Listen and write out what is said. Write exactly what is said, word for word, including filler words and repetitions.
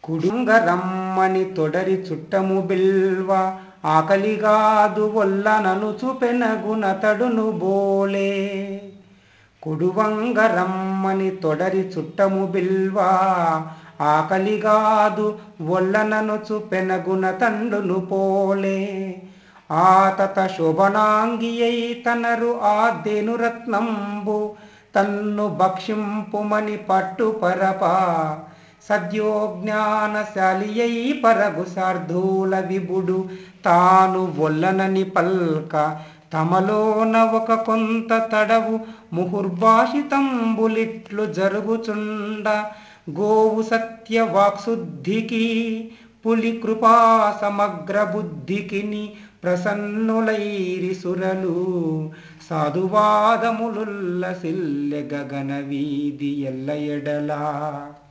కుడుంగరమ్మని తొడరి చుట్టము బిల్వ ఆకలిగాదు ఒల్లననుచు పెనగునతడును బోలే. కుడువంగరమ్మని తొడరి చుట్టము బిల్వ ఆకలిగాదు ఒల్లననుచు పెనగున తండును పోలే. ఆతత శోభనాంగియై తనరు ఆద్దెను రత్నంబు తన్ను భక్షింపుమని పట్టు పరప. సద్యోజ్ఞానశాలియై పరగు శార్దూల విభుడు తాను ఒల్లనని పల్క. తమలోన ఒక కొంత తడవు ముహుర్భాషితంబులిట్లు జరుగుచుండ. గోవు సత్య వాక్శుద్ధికి పులి కృపా సమగ్ర బుద్ధికిని ప్రసన్నులైరి సురలు. సాధువాదములుల్లసిల్లె గగన వీధి ఎల్ల ఎడలా.